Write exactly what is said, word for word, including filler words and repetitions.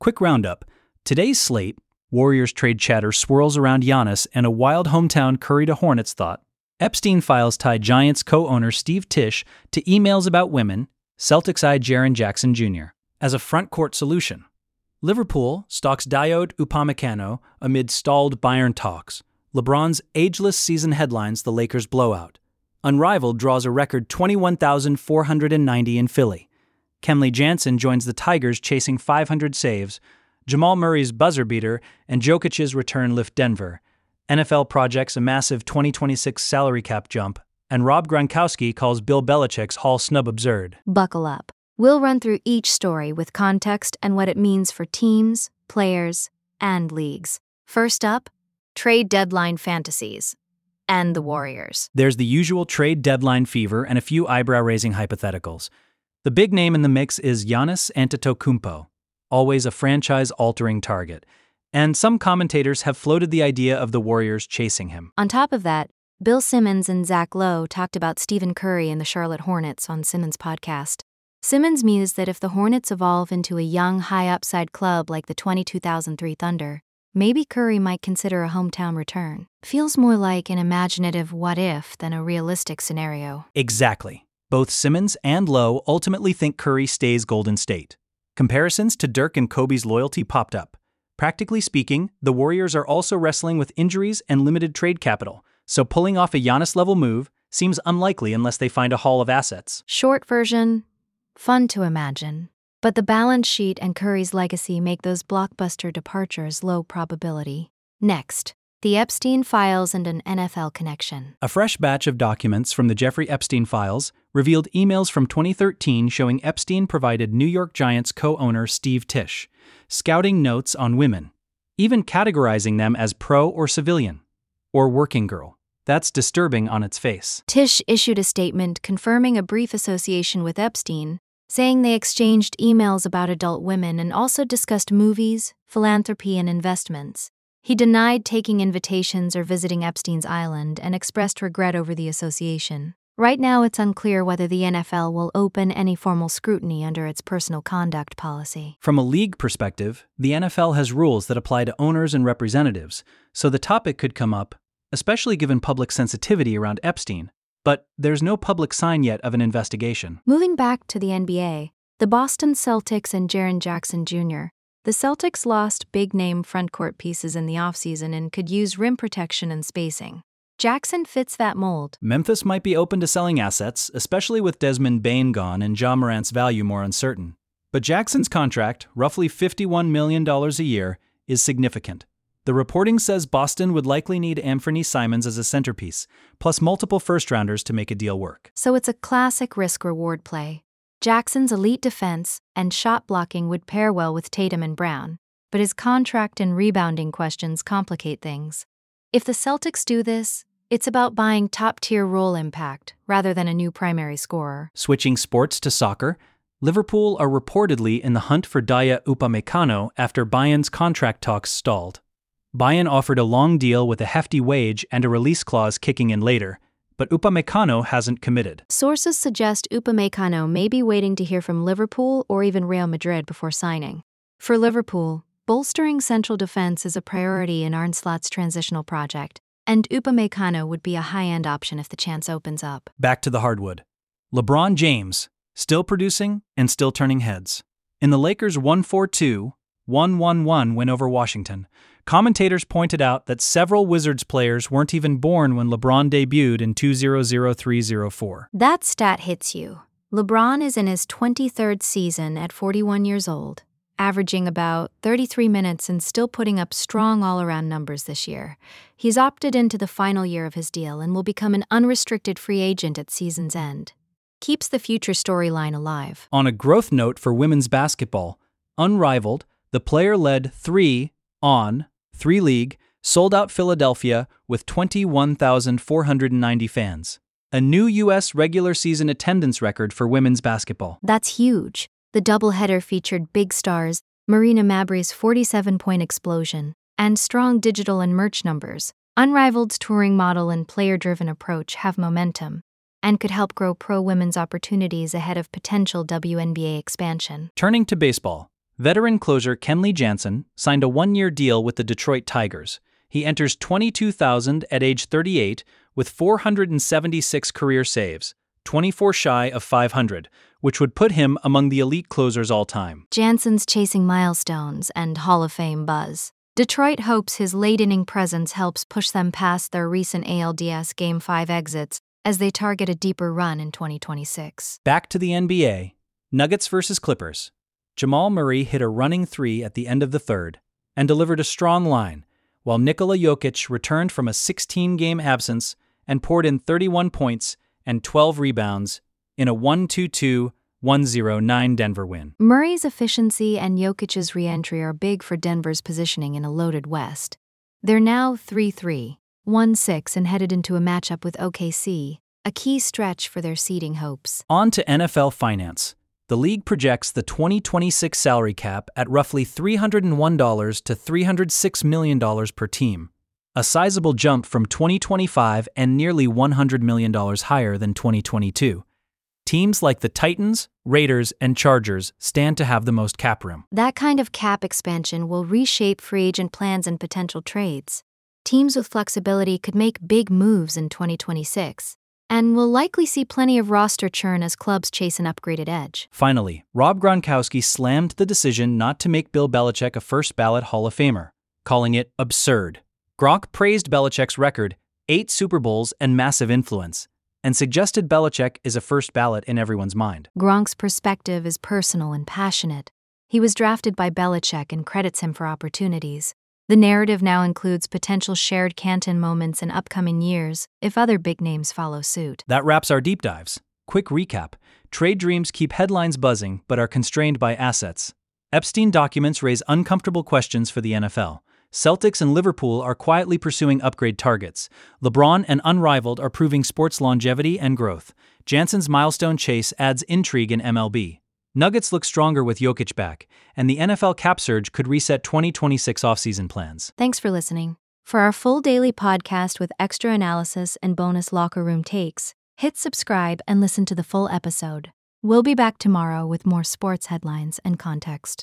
Quick roundup. Today's slate, Warriors trade chatter swirls around Giannis and a wild hometown Curry to Hornets thought. Epstein files tie Giants co-owner Steve Tisch to emails about women, Celtics eye Jaren Jackson Junior as a front-court solution. Liverpool stalks Dayot Upamecano amid stalled Bayern talks. LeBron's ageless season headlines the Lakers blowout. Unrivaled draws a record twenty-one thousand four hundred ninety in Philly. Kenley Jansen joins the Tigers chasing five hundred saves. Jamal Murray's buzzer beater and Jokic's return lift Denver. N F L projects a massive twenty twenty-six salary cap jump, and Rob Gronkowski calls Bill Belichick's Hall snub absurd. Buckle up. We'll run through each story with context and what it means for teams, players, and leagues. First up, trade deadline fantasies and the Warriors. There's the usual trade deadline fever and a few eyebrow-raising hypotheticals. The big name in the mix is Giannis Antetokounmpo, always a franchise-altering target, and some commentators have floated the idea of the Warriors chasing him. On top of that, Bill Simmons and Zach Lowe talked about Stephen Curry and the Charlotte Hornets on Simmons' podcast. Simmons mused that if the Hornets evolve into a young, high-upside club like the twenty-two thousand three Thunder, maybe Curry might consider a hometown return. Feels more like an imaginative what-if than a realistic scenario. Exactly. Both Simmons and Lowe ultimately think Curry stays Golden State. Comparisons to Dirk and Kobe's loyalty popped up. Practically speaking, the Warriors are also wrestling with injuries and limited trade capital, so pulling off a Giannis-level move seems unlikely unless they find a haul of assets. Short version, fun to imagine. But the balance sheet and Curry's legacy make those blockbuster departures low probability. Next, the Epstein files and an N F L connection. A fresh batch of documents from the Jeffrey Epstein files revealed emails from twenty thirteen showing Epstein provided New York Giants co-owner Steve Tisch scouting notes on women, even categorizing them as pro or civilian, or working girl. That's disturbing on its face. Tisch issued a statement confirming a brief association with Epstein, saying they exchanged emails about adult women and also discussed movies, philanthropy, and investments. He denied taking invitations or visiting Epstein's island and expressed regret over the association. Right now, it's unclear whether the N F L will open any formal scrutiny under its personal conduct policy. From a league perspective, the N F L has rules that apply to owners and representatives, so the topic could come up, especially given public sensitivity around Epstein. But there's no public sign yet of an investigation. Moving back to the N B A, the Boston Celtics and Jaren Jackson Junior The Celtics lost big-name frontcourt pieces in the offseason and could use rim protection and spacing. Jackson fits that mold. Memphis might be open to selling assets, especially with Desmond Bane gone and Ja Morant's value more uncertain. But Jackson's contract, roughly fifty-one million dollars a year, is significant. The reporting says Boston would likely need Anthony Simons as a centerpiece, plus multiple first-rounders to make a deal work. So it's a classic risk-reward play. Jackson's elite defense and shot blocking would pair well with Tatum and Brown, but his contract and rebounding questions complicate things. If the Celtics do this, it's about buying top-tier role impact rather than a new primary scorer. Switching sports to soccer, Liverpool are reportedly in the hunt for Dayot Upamecano after Bayern's contract talks stalled. Bayern offered a long deal with a hefty wage and a release clause kicking in later, but Upamecano hasn't committed. Sources suggest Upamecano may be waiting to hear from Liverpool or even Real Madrid before signing. For Liverpool, bolstering central defense is a priority in Arne Slot's transitional project, and Upamecano would be a high-end option if the chance opens up. Back to the hardwood. LeBron James, still producing and still turning heads. In the Lakers' one four two, one one one win over Washington, commentators pointed out that several Wizards players weren't even born when LeBron debuted in two thousand three oh four. That stat hits you. LeBron is in his twenty-third season at forty-one years old, averaging about thirty-three minutes and still putting up strong all-around numbers this year. He's opted into the final year of his deal and will become an unrestricted free agent at season's end. Keeps the future storyline alive. On a growth note for women's basketball, Unrivaled, the player-led three on three league, sold out Philadelphia with twenty-one thousand four hundred ninety fans. A new U S regular season attendance record for women's basketball. That's huge. The doubleheader featured big stars, Marina Mabrey's forty-seven point explosion, and strong digital and merch numbers. Unrivaled's touring model and player-driven approach have momentum and could help grow pro women's opportunities ahead of potential W N B A expansion. Turning to baseball, Veteran closer Kenley Jansen signed a one-year deal with the Detroit Tigers. He enters twenty-two thousand at age thirty-eight with four hundred seventy-six career saves, twenty-four shy of five hundred, which would put him among the elite closers all time. Jansen's chasing milestones and Hall of Fame buzz. Detroit hopes his late-inning presence helps push them past their recent A L D S Game five exits as they target a deeper run in twenty twenty-six. Back to the N B A. Nuggets versus Clippers. Jamal Murray hit a running three at the end of the third and delivered a strong line, while Nikola Jokic returned from a sixteen-game absence and poured in thirty-one points and twelve rebounds in a one two two, one oh nine Denver win. Murray's efficiency and Jokic's re-entry are big for Denver's positioning in a loaded West. They're now three three, one six and headed into a matchup with O K C, a key stretch for their seeding hopes. On to N F L finance. The league projects the twenty twenty-six salary cap at roughly three hundred one to three hundred six million dollars per team, a sizable jump from twenty twenty-five and nearly one hundred million dollars higher than twenty twenty-two. Teams like the Titans, Raiders, and Chargers stand to have the most cap room. That kind of cap expansion will reshape free agent plans and potential trades. Teams with flexibility could make big moves in twenty twenty-six. And we'll likely see plenty of roster churn as clubs chase an upgraded edge. Finally, Rob Gronkowski slammed the decision not to make Bill Belichick a first-ballot Hall of Famer, calling it absurd. Gronk praised Belichick's record, eight Super Bowls, and massive influence, and suggested Belichick is a first ballot in everyone's mind. Gronk's perspective is personal and passionate. He was drafted by Belichick and credits him for opportunities. The narrative now includes potential shared Canton moments in upcoming years if other big names follow suit. That wraps our deep dives. Quick recap. Trade dreams keep headlines buzzing but are constrained by assets. Epstein documents raise uncomfortable questions for the N F L. Celtics and Liverpool are quietly pursuing upgrade targets. LeBron and Unrivaled are proving sports longevity and growth. Jansen's milestone chase adds intrigue in M L B. Nuggets look stronger with Jokic back, and the N F L cap surge could reset twenty twenty-six offseason plans. Thanks for listening. For our full daily podcast with extra analysis and bonus locker room takes, hit subscribe and listen to the full episode. We'll be back tomorrow with more sports headlines and context.